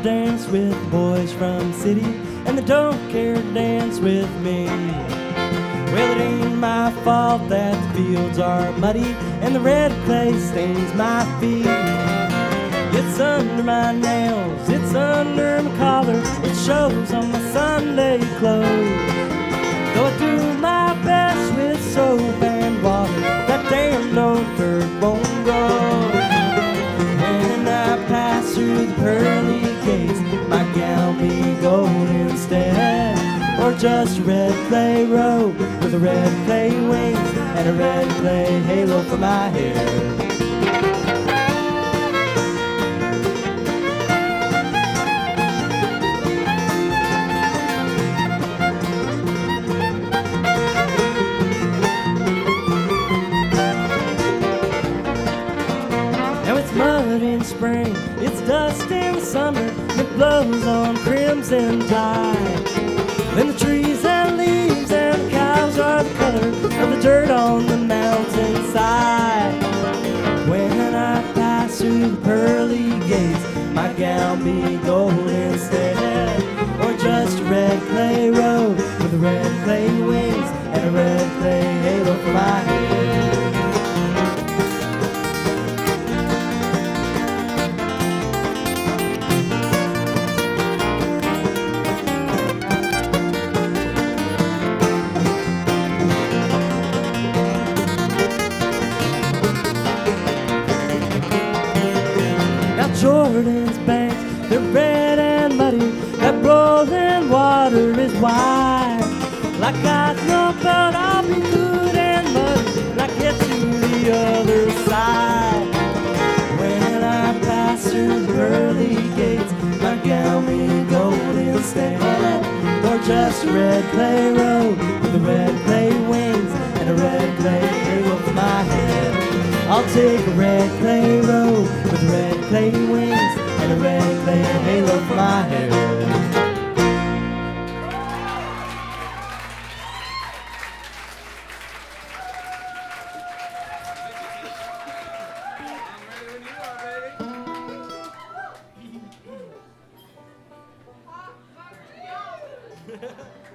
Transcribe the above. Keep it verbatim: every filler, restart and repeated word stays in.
dance with boys from the city, and they don't care to dance with me. Well, it ain't my fault that the fields are muddy and the red clay stains my feet. It's under my nails, it's under my collar, it shows on my Sunday clothes. Though I do my best with soap and water, that damn old dirt won't grow. When I pass through the pearly gates, my gown be gold instead, or just a red clay robe with a red clay wings and a red clay halo for my hair. Mud in spring, it's dust in summer, it blows on crimson tide. Then the trees and leaves and the cows are the color of the dirt on the mountainside. When I pass through the pearly gates, my gown be gold instead, or just a red clay robe with a red clay wings and a red clay halo for my head. Jordan's banks, they're red and muddy, that rolling water is wide. Like I know, but I'll be good and muddy when I get to the other side. When I pass through the pearly gates, my gown be gold instead, or just a red clay robe with a red clay wings and a red clay halo for my head. I'll take a red clay robe with red clay wings and a red clay halo for my hair. Hot, hot,